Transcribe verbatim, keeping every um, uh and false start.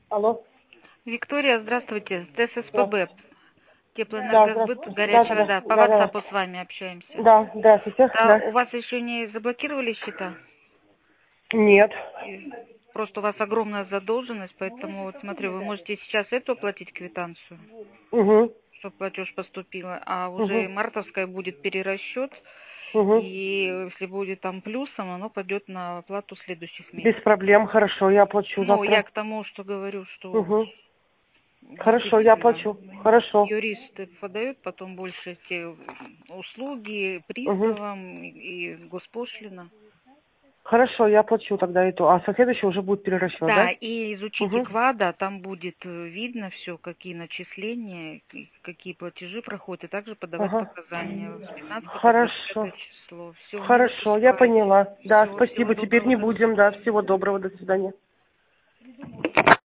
Алло. Виктория, здравствуйте. Здравствуйте. ТССПБ. Да, Теплоэнергосбыт, здравствуйте. Да, да, горячая да, вода. По да, да, WhatsApp да. с вами общаемся. Да, здравствуйте, Да, да. у вас еще не заблокировали счета? Нет. И Просто у вас огромная задолженность, поэтому вот смотрю, вы можете сейчас эту оплатить квитанцию, Угу, чтобы платеж поступила, а уже угу, мартовская будет перерасчет, угу. и если будет там плюсом, оно пойдет на оплату следующих Без месяцев. проблем, хорошо, я оплачу Ну, я завтра. к тому, что говорю, что вот Угу. Хорошо, я действительно оплачу. Хорошо. юристы подают потом больше те услуги Угу. приставам и госпошлина. Хорошо, я оплачу тогда эту. А со следующего уже будет перерасчет, Да, да? и изучите Угу. КВАДа, там будет э, видно все, какие начисления, и какие платежи проходят, и также подавать Ага. показания с пятнадцатого по двадцать Хорошо. пятое число. Все, не Хорошо, я забывайте. поняла. Да, Все, всего спасибо, теперь доброго, не до будем, свидания. да. Всего доброго, до свидания.